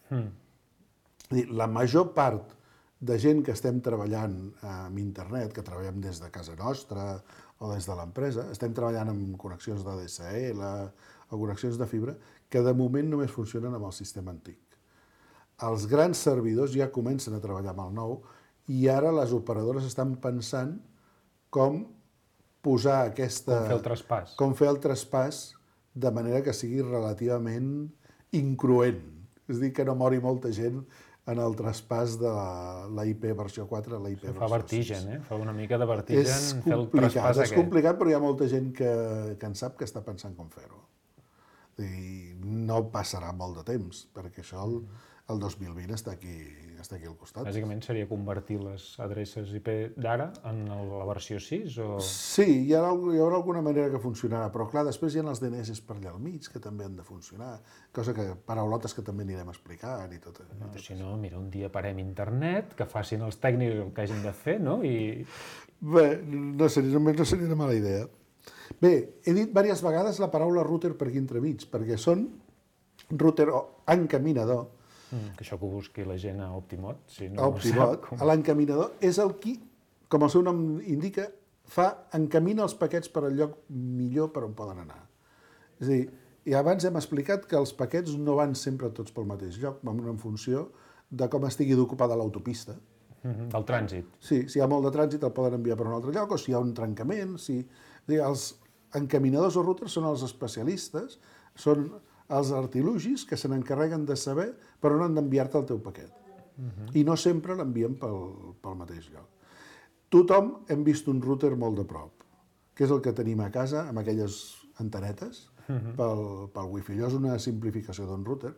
La major part de gent que estem treballant amb internet, que treballem des de casa nostra o des de l'empresa, estem treballant amb connexions d'ADSL o connexions de fibra, que de moment només funcionen amb el sistema antic. Els grans servidors ja comencen a treballar amb el nou i ara les operadores estan pensant com posar aquesta... Com fer el traspàs. Com fer el traspàs de manera que sigui relativament incruent. És a dir, que no mori molta gent en el traspàs de la IP versió 4 a la IP versió 6. Fa vertigen, Fa una mica de vertigen fer el traspàs aquest. És complicat, però hi ha molta gent que en sap que està pensant com fer-ho. I no passarà molt de temps, perquè això el 2020 està aquí al costat. Bàsicament seria convertir les adreces IP d'ara en la versió 6? Sí, hi haurà alguna manera que funcionarà, però clar, després hi ha els DNS per allà al mig, que també han de funcionar, paraulotes que també anirem explicant i tot. Si no, mira, un dia parem internet, que facin els tècnics el que hagin de fer, no? Bé, no seria una mala idea. Bé, he dit diverses vegades la paraula router per aquí entremig, perquè són router o encaminador. Que això que ho busqui la gent a Optimot, si no Optimot, l'encaminador és el qui, com el seu nom indica, encamina els paquets per al lloc millor per on poden anar. És a dir, i abans hem explicat que els paquets no van sempre tots pel mateix lloc, van en funció de com estigui d'ocupada l'autopista. Del trànsit. Sí, si hi ha molt de trànsit el poden enviar per un altre lloc, o si hi ha un trencament, els encaminadors o routers són els especialistes, són els artilugis que se n'encarreguen de saber per on han d'enviar-te el teu paquet. I no sempre l'envien pel mateix lloc. Tothom hem vist un router molt de prop, que és el que tenim a casa, amb aquelles antenetes, pel wifi. Allò és una simplificació d'un router.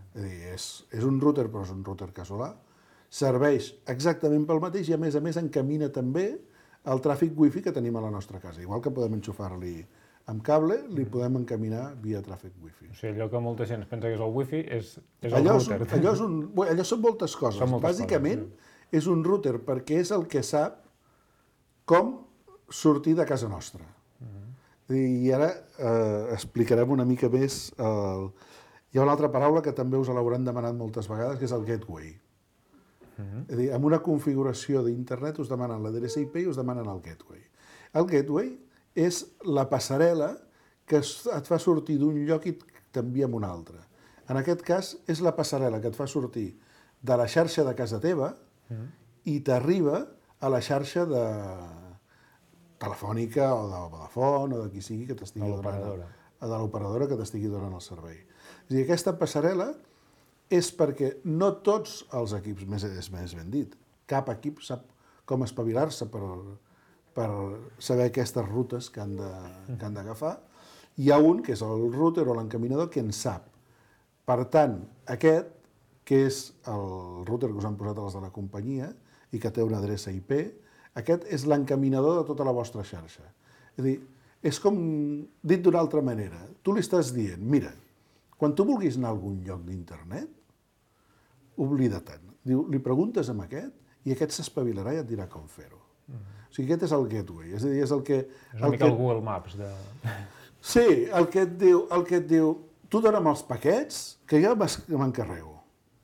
És un router, però és un router casolà. Serveix exactament pel mateix i, a més, encamina també el tràfic wifi que tenim a la nostra casa. Igual que podem enxufar-li amb cable, li podem encaminar via tràfic wifi. O sigui, allò que molta gent es pensa que és el wifi és el router. Allò són moltes coses. Bàsicament, és un router perquè és el que sap com sortir de casa nostra. I ara explicarem una mica més. Hi ha una altra paraula que també us l'hauran demanat moltes vegades, que és el gateway. És a dir, amb una configuració d'internet us demanen l'adreça IP i us demanen el gateway. El gateway és la passarel·la que et fa sortir d'un lloc i t'envia a un altre. En aquest cas, és la passarel·la que et fa sortir de la xarxa de casa teva i t'arriba a la xarxa telefònica o de Vodafone o de qui sigui que t'estigui donant, de l'operadora que t'estigui donant el servei. És a dir, aquesta passarel·la és perquè no tots els equips, més ben dit, cap equip sap com espavilar-se per saber aquestes rutes que han d'agafar. Hi ha un, que és el router o l'encaminador, que en sap. Per tant, aquest, que és el router que us han posat els de la companyia i que té una adreça IP, aquest és l'encaminador de tota la vostra xarxa. És a dir, és com, dit d'una altra manera, tu li estàs dient, mira, quan tu vulguis anar a algun lloc d'internet, oblida-te'n. Li preguntes amb aquest i aquest s'espavilarà i et dirà com fer-ho. O sigui, aquest és el gateway. És a dir, és el que... És una mica el Google Maps de... Sí, el que et diu, tu dona'm els paquets que jo m'encarrego.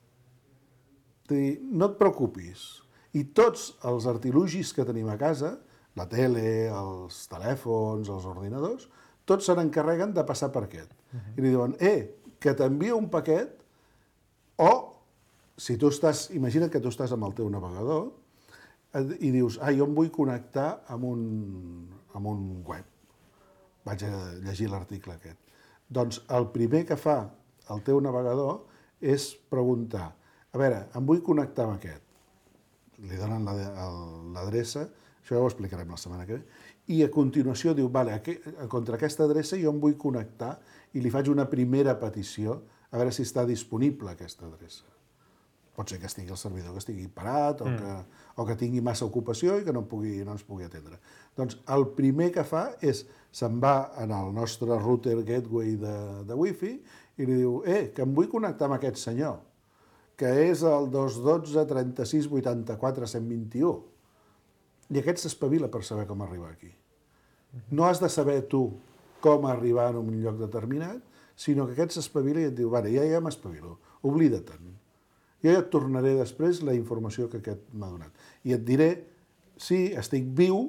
És a dir, no et preocupis. I tots els artilugis que tenim a casa, la tele, els telèfons, els ordinadors, tots se n'encarreguen de passar per aquest. I li diuen, que t'envia un paquet, o si tu estàs, imagina't que tu estàs amb el teu navegador i dius, jo em vull connectar amb un web. Vaig a llegir l'article aquest. Doncs el primer que fa el teu navegador és preguntar, a veure, em vull connectar amb aquest. Li donen l'adreça, això ja ho explicarem la setmana que ve, i a continuació diu, contra aquesta adreça jo em vull connectar i li faig una primera petició a veure si està disponible aquesta adreça. Pot ser que estigui el servidor que estigui parat o que tingui massa ocupació i que no ens pugui atendre. Doncs el primer que fa és se'n va en el nostre router gateway de wifi i li diu, que em vull connectar amb aquest senyor, que és el 212 36 84 121. I aquest s'espavila per saber com arribar aquí. No has de saber tu com arribar a un lloc determinat, sinó que aquest s'espavila i et diu, ja m'espavilo, oblida-te'n. Jo ja et tornaré després la informació que aquest m'ha donat. I et diré, sí, estic viu,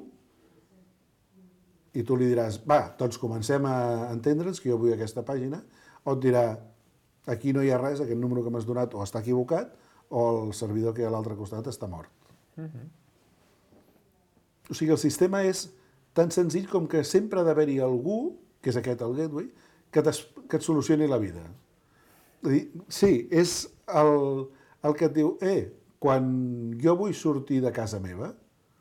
i tu li diràs, doncs comencem a entendre'ns que jo vull aquesta pàgina, o et dirà, aquí no hi ha res, aquest número que m'has donat o està equivocat, o el servidor que hi ha a l'altre costat està mort. O sigui, el sistema és tan senzill com que sempre ha d'haver-hi algú, que és aquest, el gateway, que et solucioni la vida. Sí, és el que et diu, quan jo vull sortir de casa meva,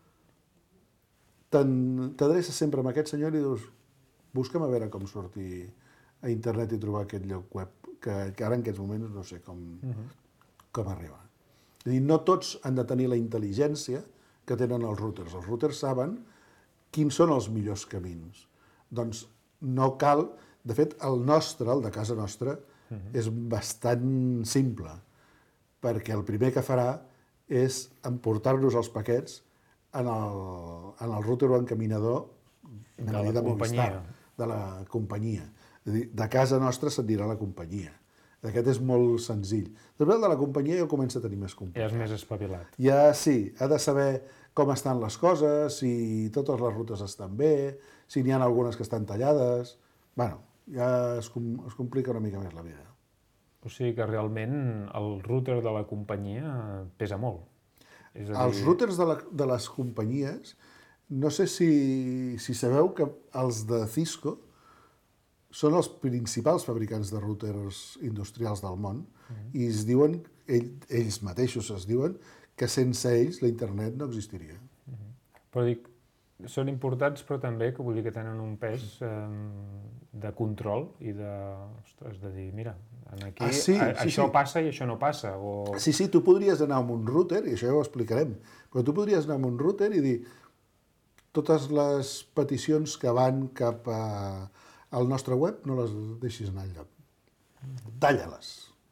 t'adreces sempre amb aquest senyor i dius, busca'm a veure com sortir a internet i trobar aquest lloc web, que ara en aquests moments no sé com arribar. És a dir, no tots han de tenir la intel·ligència que tenen els routers. Els routers saben quins són els millors camins. Doncs no cal... De fet, el nostre, el de casa nostra, és bastant simple, perquè el primer que farà és emportar-nos els paquets en el router o encaminador De la companyia. De la companyia. És a dir, de casa nostra s'anirà a la companyia. Aquest és molt senzill. Després de la companyia ja comença a tenir més complicat. Ja és més espavilat. Ja sí, ha de saber com estan les coses, si totes les rutes estan bé, si n'hi ha algunes que estan tallades... Bueno, ja es complica una mica més la vida. O sigui que realment el router de la companyia pesa molt. És a dir... Els routers de les companyies, no sé si sabeu que els de Cisco són els principals fabricants de routers industrials del món i es diuen, ells mateixos es diuen, que sense ells la internet no existiria. Però dic, són importants però també que vull dir que tenen un pes de control i de, ostres, de dir, mira, aquí això passa i això no passa. O... Sí, tu podries anar amb un router, i això ja ho explicarem, però tu podries anar amb un router i dir totes les peticions que van cap al nostre web no les deixis anar enlloc. Talla-les.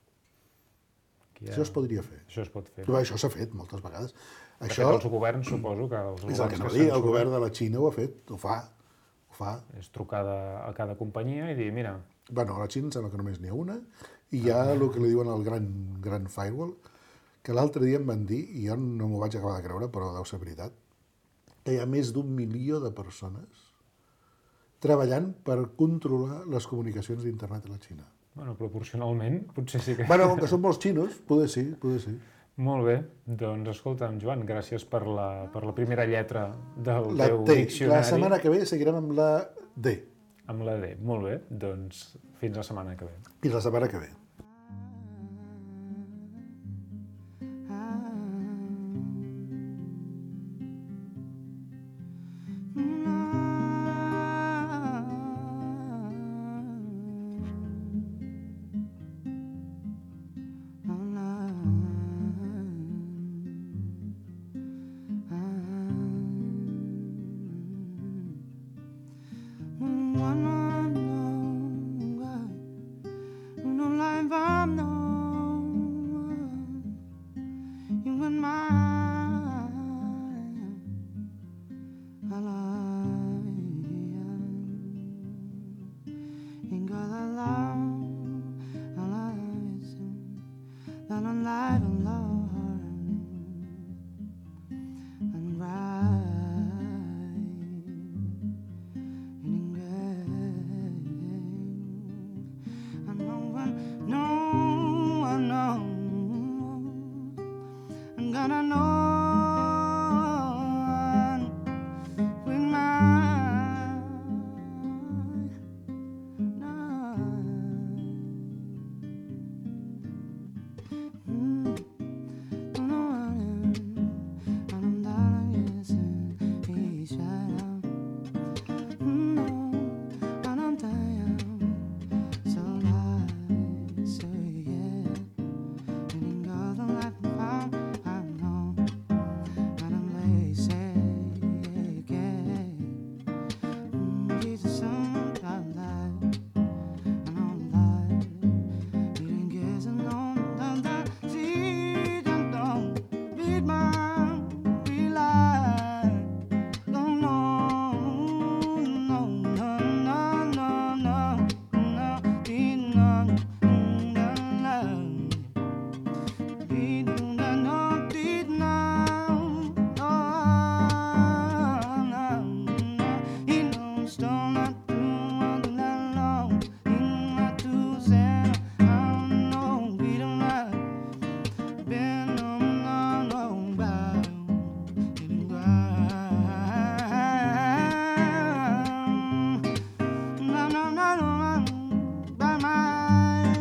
Això es podria fer. Això es pot fer. Però això s'ha fet moltes vegades. Això... els governs, suposo que els governs... És el que no dir, el govern de la Xina ho ha fet, ho fa. És trucar a cada companyia i dir, mira... Bueno, a la Xina em sembla que només n'hi ha una, i hi ha el que li diuen el gran firewall, que l'altre dia em van dir, i jo no m'ho vaig acabar de creure, però deu ser veritat, que hi ha més d'1 milió de persones treballant per controlar les comunicacions d'internet a la Xina. Bueno, proporcionalment, potser sí que... Bueno, com que són molts xinos, poder sí. Molt bé, doncs escolta'm, Joan, gràcies per la primera lletra del teu diccionari. La setmana que ve seguirem amb la D. Amb la D, molt bé, doncs fins la setmana que ve. Fins la setmana que ve.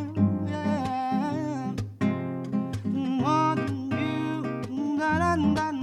da da da